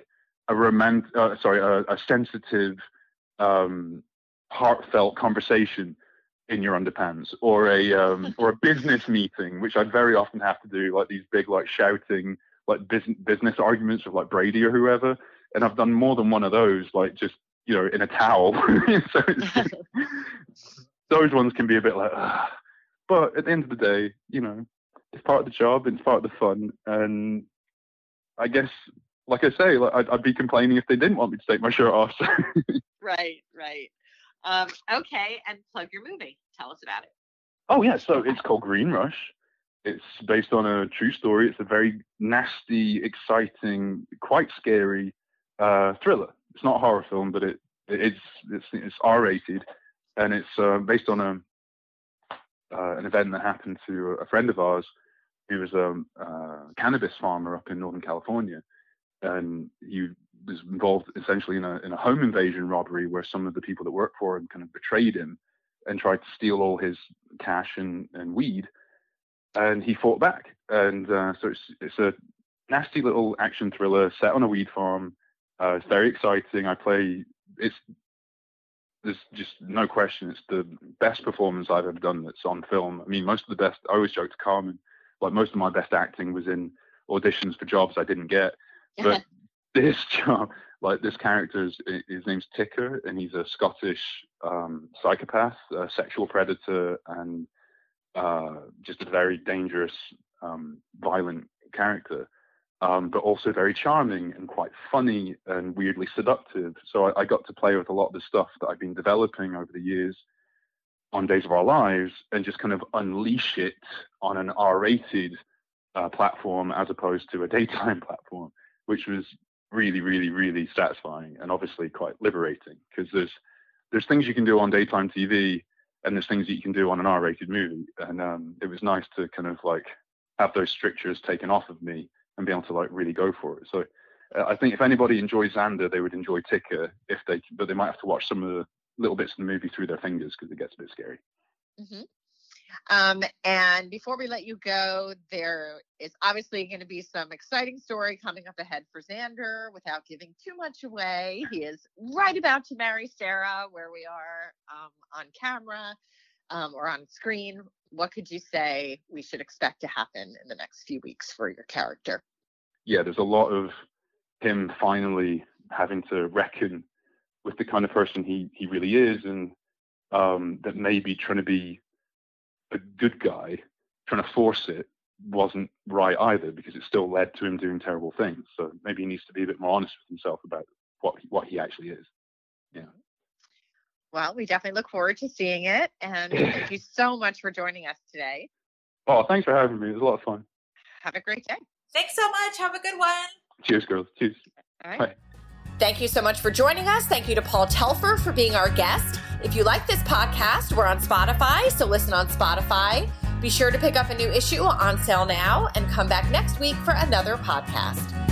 a sensitive, heartfelt conversation in your underpants, or a business meeting, which I very often have to do, like these big, like, shouting, like, business arguments with, like, Brady or whoever. And I've done more than one of those, like, just, in a towel. So those ones can be a bit like, but at the end of the day, it's part of the job, it's part of the fun. And I guess, like I say, like, I'd be complaining if they didn't want me to take my shirt off. So. Right. Okay, and plug your movie. Tell us about it. Oh, yeah, so it's called Green Rush. It's based on a true story. It's a very nasty, exciting, quite scary thriller. It's not a horror film, but it's R-rated, and it's based on an event that happened to a friend of ours who was a cannabis farmer up in Northern California, and he was involved essentially in a home invasion robbery where some of the people that worked for him kind of betrayed him and tried to steal all his cash and weed, and he fought back. And so it's a nasty little action thriller set on a weed farm. It's very exciting. There's just no question, it's the best performance I've ever done that's on film. I mean, most of the best, I always joke to Carmen, like, most of my best acting was in auditions for jobs I didn't get. But this job, like, this character, his name's Ticker, and he's a Scottish psychopath, a sexual predator, and just a very dangerous, violent character. But also very charming and quite funny and weirdly seductive. So I got to play with a lot of the stuff that I've been developing over the years on Days of Our Lives and just kind of unleash it on an R-rated platform as opposed to a daytime platform, which was really, really, really satisfying and obviously quite liberating, because there's things you can do on daytime TV and there's things that you can do on an R-rated movie. And it was nice to kind of, like, have those strictures taken off of me and be able to, like, really go for it. So I think if anybody enjoys Xander, they would enjoy Ticker, but they might have to watch some of the little bits of the movie through their fingers because it gets a bit scary. And before we let you go, there is obviously going to be some exciting story coming up ahead for Xander. Without giving too much away, he is right about to marry Sarah, where we are on camera or on screen. What could you say we should expect to happen in the next few weeks for your character? Yeah, there's a lot of him finally having to reckon with the kind of person he really is, and that maybe trying to be a good guy, trying to force it, wasn't right either, because it still led to him doing terrible things. So maybe he needs to be a bit more honest with himself about what he actually is. Yeah. Well, we definitely look forward to seeing it. And thank you so much for joining us today. Oh, thanks for having me. It was a lot of fun. Have a great day. Thanks so much. Have a good one. Cheers, girls. Cheers. All right. Bye. Thank you so much for joining us. Thank you to Paul Telfer for being our guest. If you like this podcast, we're on Spotify, so listen on Spotify. Be sure to pick up a new issue on sale now and come back next week for another podcast.